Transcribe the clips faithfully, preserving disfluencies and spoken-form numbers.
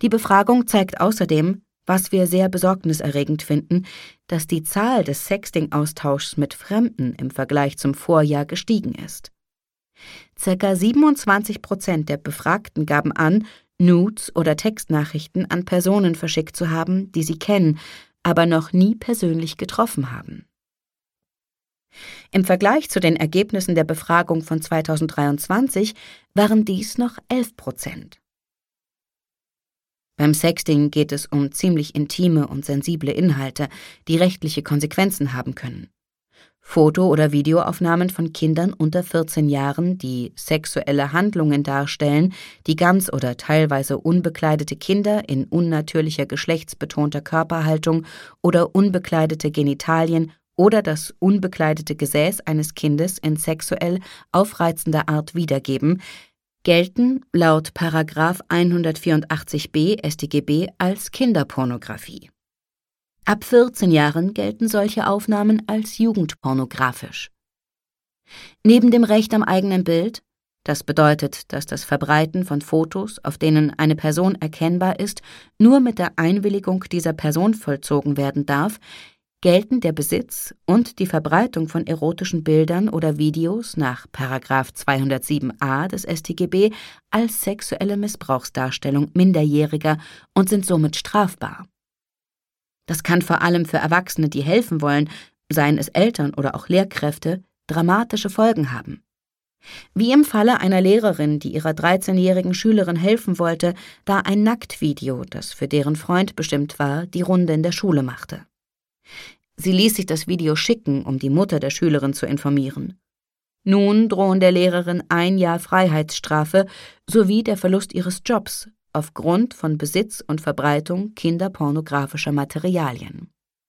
Die Befragung zeigt außerdem, was wir sehr besorgniserregend finden, dass die Zahl des Sexting-Austauschs mit Fremden im Vergleich zum Vorjahr gestiegen ist. Circa siebenundzwanzig Prozent der Befragten gaben an, Nudes oder Textnachrichten an Personen verschickt zu haben, die sie kennen, aber noch nie persönlich getroffen haben. Im Vergleich zu den Ergebnissen der Befragung von zweitausenddreiundzwanzig waren dies noch elf Prozent. Beim Sexting geht es um ziemlich intime und sensible Inhalte, die rechtliche Konsequenzen haben können. Foto- oder Videoaufnahmen von Kindern unter vierzehn Jahren, die sexuelle Handlungen darstellen, die ganz oder teilweise unbekleidete Kinder in unnatürlicher geschlechtsbetonter Körperhaltung oder unbekleidete Genitalien oder das unbekleidete Gesäß eines Kindes in sexuell aufreizender Art wiedergeben, gelten laut Paragraph hundertvierundachtzig b S t G B als Kinderpornografie. Ab vierzehn Jahren gelten solche Aufnahmen als jugendpornografisch. Neben dem Recht am eigenen Bild, das bedeutet, dass das Verbreiten von Fotos, auf denen eine Person erkennbar ist, nur mit der Einwilligung dieser Person vollzogen werden darf, gelten der Besitz und die Verbreitung von erotischen Bildern oder Videos nach Paragraph zweihundertsieben a des S t G B als sexuelle Missbrauchsdarstellung Minderjähriger und sind somit strafbar. Das kann vor allem für Erwachsene, die helfen wollen, seien es Eltern oder auch Lehrkräfte, dramatische Folgen haben. Wie im Falle einer Lehrerin, die ihrer dreizehnjährigen Schülerin helfen wollte, da ein Nacktvideo, das für deren Freund bestimmt war, die Runde in der Schule machte. Sie ließ sich das Video schicken, um die Mutter der Schülerin zu informieren. Nun drohen der Lehrerin ein Jahr Freiheitsstrafe sowie der Verlust ihres Jobs aufgrund von Besitz und Verbreitung kinderpornografischer Materialien.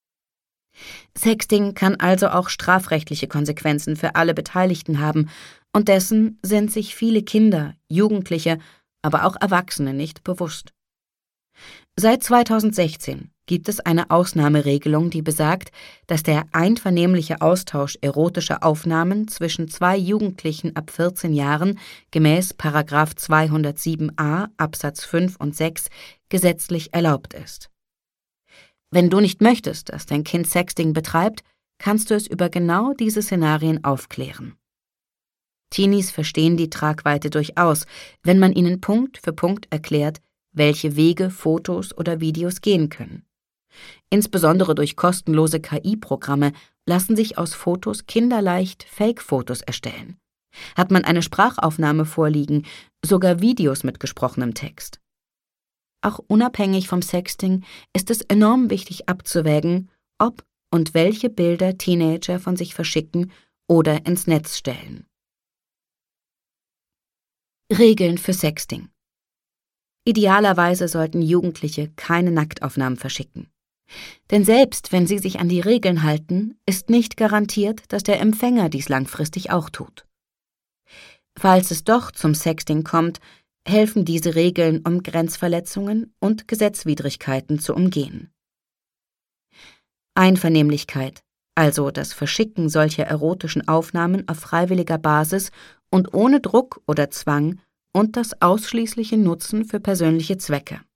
Sexting kann also auch strafrechtliche Konsequenzen für alle Beteiligten haben, und dessen sind sich viele Kinder, Jugendliche, aber auch Erwachsene nicht bewusst. Seit zweitausendsechzehn gibt es eine Ausnahmeregelung, die besagt, dass der einvernehmliche Austausch erotischer Aufnahmen zwischen zwei Jugendlichen ab vierzehn Jahren gemäß Paragraph zweihundertsieben a Absatz fünf und sechs gesetzlich erlaubt ist. Wenn du nicht möchtest, dass dein Kind Sexting betreibt, kannst du es über genau diese Szenarien aufklären. Teenies verstehen die Tragweite durchaus, wenn man ihnen Punkt für Punkt erklärt, welche Wege Fotos oder Videos gehen können. Insbesondere durch kostenlose K I-Programme lassen sich aus Fotos kinderleicht Fake-Fotos erstellen. Hat man eine Sprachaufnahme vorliegen, sogar Videos mit gesprochenem Text. Auch unabhängig vom Sexting ist es enorm wichtig abzuwägen, ob und welche Bilder Teenager von sich verschicken oder ins Netz stellen. Regeln für Sexting. Idealerweise sollten Jugendliche keine Nacktaufnahmen verschicken. Denn selbst wenn sie sich an die Regeln halten, ist nicht garantiert, dass der Empfänger dies langfristig auch tut. Falls es doch zum Sexting kommt, helfen diese Regeln, um Grenzverletzungen und Gesetzwidrigkeiten zu umgehen. Einvernehmlichkeit, also das Verschicken solcher erotischen Aufnahmen auf freiwilliger Basis und ohne Druck oder Zwang, und das ausschließliche Nutzen für persönliche Zwecke.